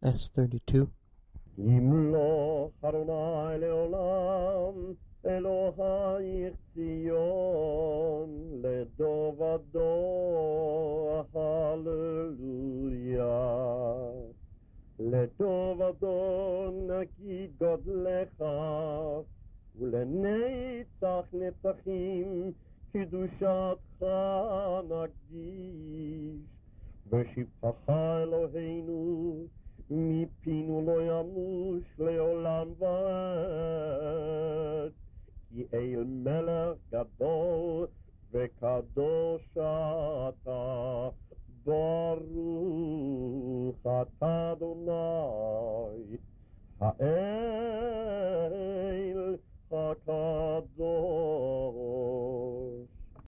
S32. ימלוך אדוני לעולם, אלוהיך ציון, לדור ודור, הללויה. לדור ודור נגיד גודלך, ולנצח נצחים קדושתך נקדיש. ושבחך אלוהינו מפינו לא ימוש לעולם ועד, כי אל מלך גדול וקדוש